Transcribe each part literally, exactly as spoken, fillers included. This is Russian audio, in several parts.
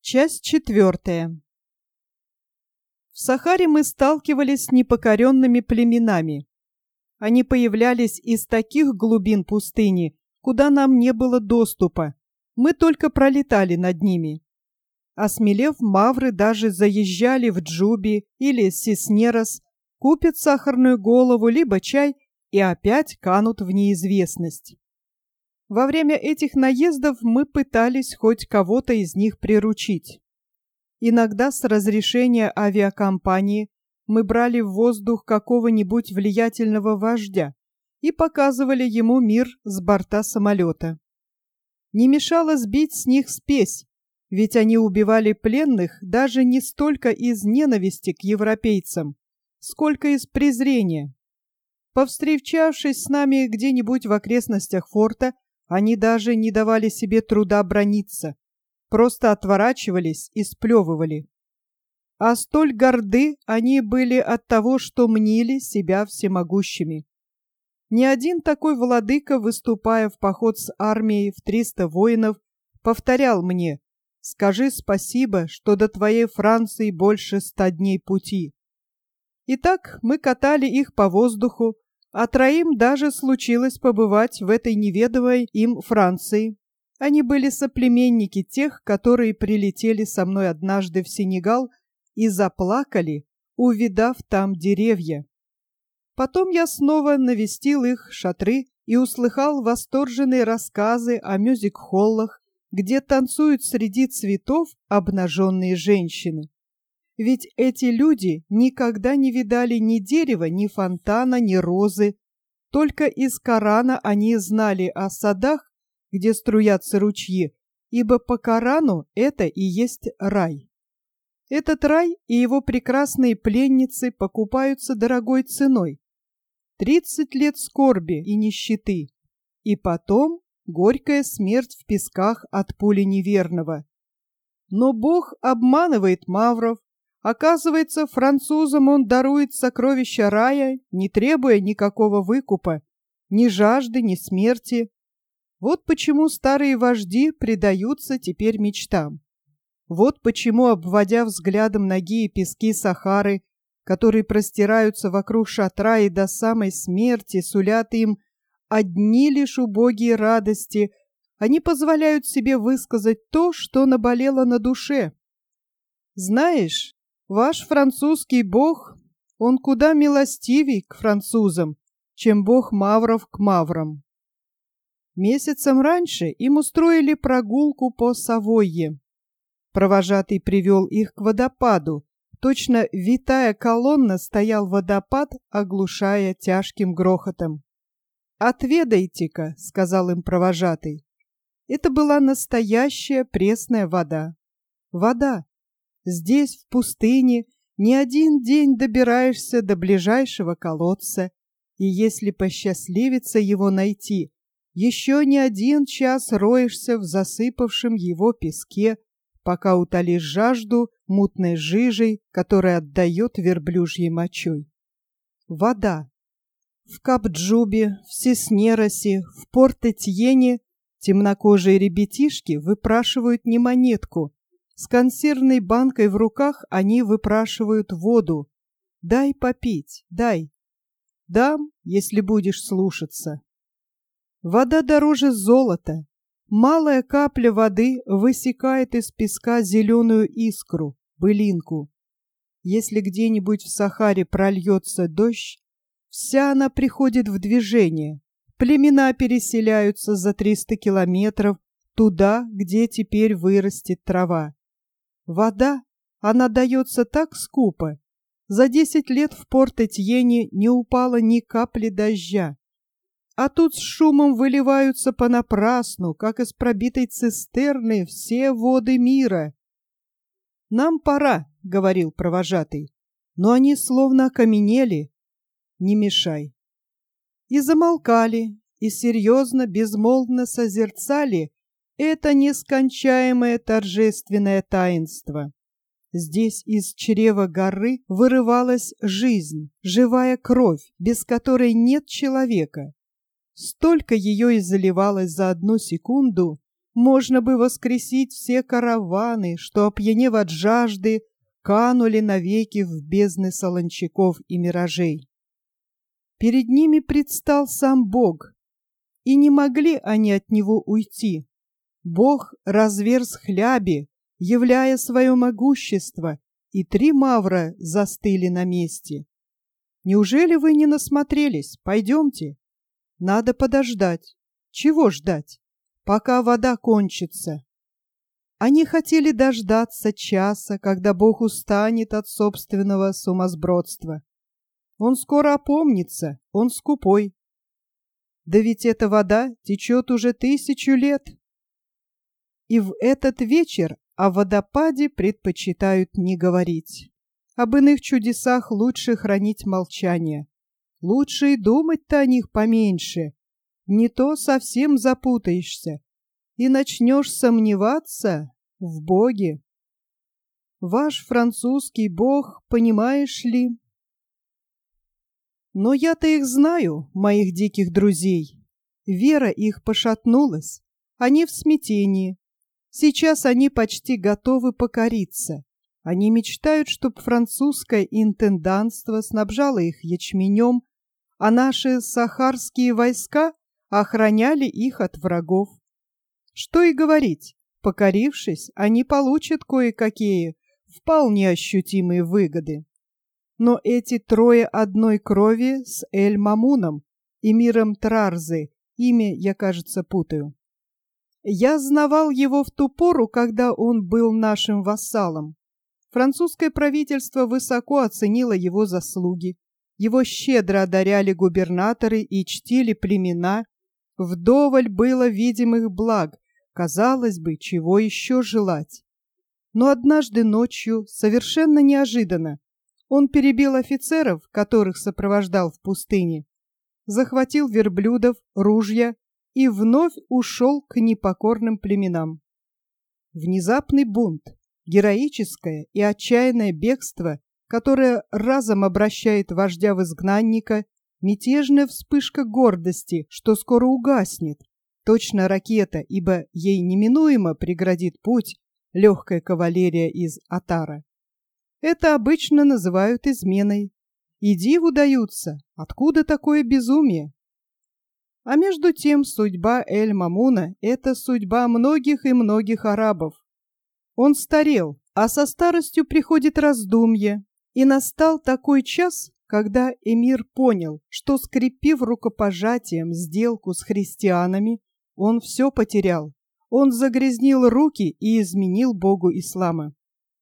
Часть четвертая. В Сахаре мы сталкивались с непокоренными племенами. Они появлялись из таких глубин пустыни, куда нам не было доступа. Мы только пролетали над ними. Осмелев, мавры даже заезжали в Джуби или Сиснерос, купят сахарную голову либо чай и опять канут в неизвестность. Во время этих наездов мы пытались хоть кого-то из них приручить. Иногда с разрешения авиакомпании мы брали в воздух какого-нибудь влиятельного вождя и показывали ему мир с борта самолета. Не мешало сбить с них спесь, ведь они убивали пленных даже не столько из ненависти к европейцам, сколько из презрения. Повстречавшись с нами где-нибудь в окрестностях форта, они даже не давали себе труда браниться, просто отворачивались и сплевывали. А столь горды они были от того, что мнили себя всемогущими. Ни один такой владыка, выступая в поход с армией в триста воинов, повторял мне: «Скажи спасибо, что до твоей Франции больше ста дней пути». Итак, мы катали их по воздуху, а троим даже случилось побывать в этой неведомой им Франции. Они были соплеменники тех, которые прилетели со мной однажды в Сенегал и заплакали, увидав там деревья. Потом я снова навестил их шатры и услыхал восторженные рассказы о мюзик-холлах, где танцуют среди цветов обнаженные женщины. Ведь эти люди никогда не видали ни дерева, ни фонтана, ни розы. Только из Корана они знали о садах, где струятся ручьи, ибо по Корану это и есть рай. Этот рай и его прекрасные пленницы покупаются дорогой ценой. Тридцать лет скорби и нищеты, и потом горькая смерть в песках от пули неверного. Но Бог обманывает мавров. Оказывается, французам он дарует сокровища рая, не требуя никакого выкупа, ни жажды, ни смерти. Вот почему старые вожди предаются теперь мечтам. Вот почему, обводя взглядом нагие пески Сахары, которые простираются вокруг шатра и до самой смерти сулят им одни лишь убогие радости, они позволяют себе высказать то, что наболело на душе. Знаешь, ваш французский бог, он куда милостивей к французам, чем бог мавров к маврам. Месяцем раньше им устроили прогулку по Савойе. Провожатый привел их к водопаду. Точно витая колонна стоял водопад, оглушая тяжким грохотом. «Отведайте-ка», — сказал им провожатый. Это была настоящая пресная вода. Вода. Здесь, в пустыне, не один день добираешься до ближайшего колодца, и если посчастливится его найти, еще не один час роешься в засыпавшем его песке, пока утолишь жажду мутной жижей, которая отдает верблюжьей мочой. Вода. В Кап-Джубе, в Сиснеросе, в Порт-Этьене темнокожие ребятишки выпрашивают не монетку. С консервной банкой в руках они выпрашивают воду. «Дай попить, дай». «Дам, если будешь слушаться». Вода дороже золота. Малая капля воды высекает из песка зеленую искру, былинку. Если где-нибудь в Сахаре прольется дождь, вся она приходит в движение. Племена переселяются за триста километров туда, где теперь вырастет трава. Вода, она дается так скупо. За десять лет в Порт-Этьене не упало ни капли дождя. А тут с шумом выливаются понапрасну, как из пробитой цистерны, все воды мира. «Нам пора», — говорил провожатый, но они словно окаменели. «Не мешай». И замолкали, и серьезно, безмолвно созерцали это нескончаемое торжественное таинство. Здесь из чрева горы вырывалась жизнь, живая кровь, без которой нет человека. Столько ее и заливалось за одну секунду, можно бы воскресить все караваны, что, опьянев от жажды, канули навеки в бездны солончаков и миражей. Перед ними предстал сам Бог, и не могли они от него уйти. Бог разверз хляби, являя свое могущество, и три мавра застыли на месте. Неужели вы не насмотрелись? Пойдемте. Надо подождать. Чего ждать? Пока вода кончится. Они хотели дождаться часа, когда Бог устанет от собственного сумасбродства. Он скоро опомнится, он скупой. Да ведь эта вода течет уже тысячу лет. И в этот вечер о водопаде предпочитают не говорить. Об иных чудесах лучше хранить молчание. Лучше и думать-то о них поменьше. Не то совсем запутаешься и начнешь сомневаться в Боге. Ваш французский Бог, понимаешь ли? Но я-то их знаю, моих диких друзей. Вера их пошатнулась, они в смятении. Сейчас они почти готовы покориться. Они мечтают, чтоб французское интендантство снабжало их ячменем, а наши сахарские войска охраняли их от врагов. Что и говорить, покорившись, они получат кое-какие вполне ощутимые выгоды. Но эти трое одной крови с Эль-Мамуном, эмиром Траrzы, имя я, кажется, путаю. Я знавал его в ту пору, когда он был нашим вассалом. Французское правительство высоко оценило его заслуги. Его щедро одаряли губернаторы и чтили племена. Вдоволь было видимых благ. Казалось бы, чего еще желать? Но однажды ночью, совершенно неожиданно, он перебил офицеров, которых сопровождал в пустыне, захватил верблюдов, ружья и вновь ушел к непокорным племенам. Внезапный бунт, героическое и отчаянное бегство, которое разом обращает вождя в изгнанника, мятежная вспышка гордости, что скоро угаснет, точно ракета, ибо ей неминуемо преградит путь легкая кавалерия из Атара. Это обычно называют изменой. И диву даются, откуда такое безумие? А между тем судьба Эль-Мамуна — это судьба многих и многих арабов. Он старел, а со старостью приходит раздумье, и настал такой час, когда эмир понял, что, скрепив рукопожатием сделку с христианами, он все потерял. Он загрязнил руки и изменил Богу ислама.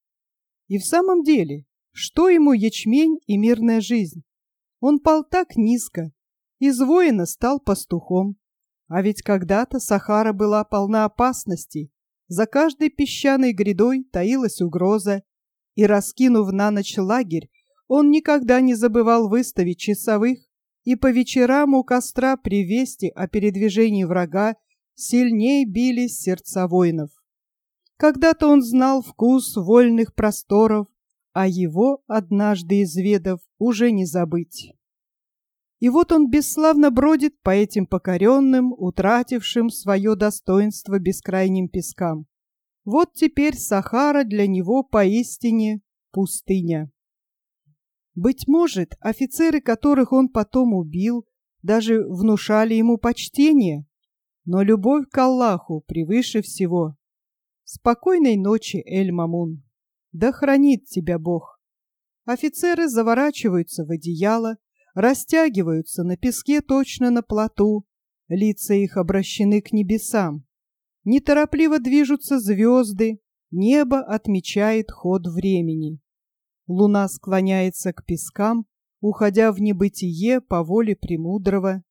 И в самом деле, что ему ячмень и мирная жизнь? Он пал так низко, из воина стал пастухом. А ведь когда-то Сахара была полна опасностей. За каждой песчаной грядой таилась угроза, и, раскинув на ночь лагерь, он никогда не забывал выставить часовых, и по вечерам у костра при вести о передвижении врага сильней бились сердца воинов. Когда-то он знал вкус вольных просторов, а его, однажды изведав, уже не забыть. И вот он бесславно бродит по этим покоренным, утратившим свое достоинство бескрайним пескам. Вот теперь Сахара для него поистине пустыня. Быть может, офицеры, которых он потом убил, даже внушали ему почтение, но любовь к Аллаху превыше всего. Спокойной ночи, Эль-Мамун. Да хранит тебя Бог. Офицеры заворачиваются в одеяло, растягиваются на песке точно на плоту, лица их обращены к небесам. Неторопливо движутся звезды, небо отмечает ход времени. Луна склоняется к пескам, уходя в небытие по воле Премудрого.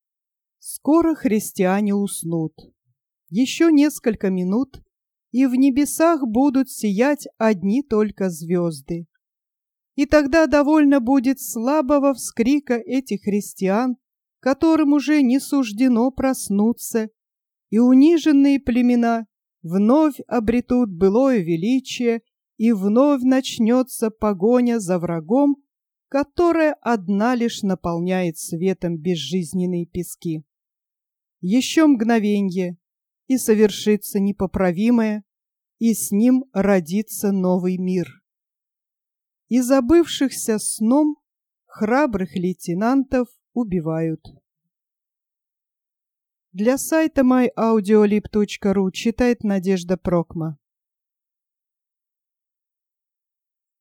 Скоро христиане уснут. Еще несколько минут, и в небесах будут сиять одни только звезды. И тогда довольно будет слабого вскрика этих христиан, которым уже не суждено проснуться, и униженные племена вновь обретут былое величие, и вновь начнется погоня за врагом, которая одна лишь наполняет светом безжизненные пески. Еще мгновенье, и совершится непоправимое, и с ним родится новый мир. И забывшихся сном храбрых лейтенантов убивают. Для сайта май аудиолиб точка ру читает Надежда Прокма.